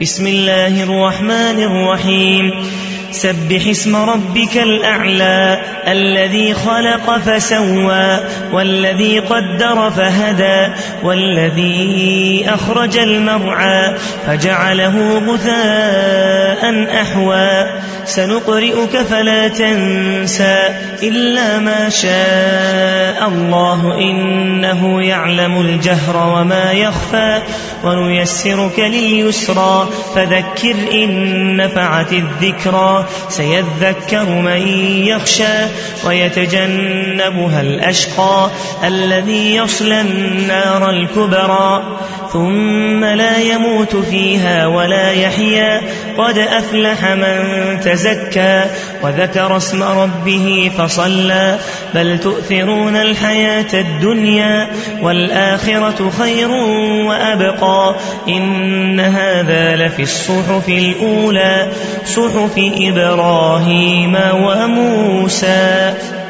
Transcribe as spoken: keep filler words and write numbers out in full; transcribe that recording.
بسم الله الرحمن الرحيم سبح اسم ربك الأعلى الذي خلق فسوى والذي قدر فهدى والذي أخرج المرعى فجعله غثاء أحوى سنقرئك فلا تنسى إلا ما شاء الله إنه يعلم الجهر وما يخفى ونيسرك لليسرى فذكر إن نفعت الذكرى سيذكر من يخشى ويتجنبها الأشقى الذي يصلى النار الكبرى ثم لا يموت فيها ولا يحيا قد أفلح من تزكى وذكر اسم ربه فصلى بل تؤثرون الحياة الدنيا والآخرة خير وأبقى إن هذا لفي الصحف الأولى صحف إبراهيم وموسى.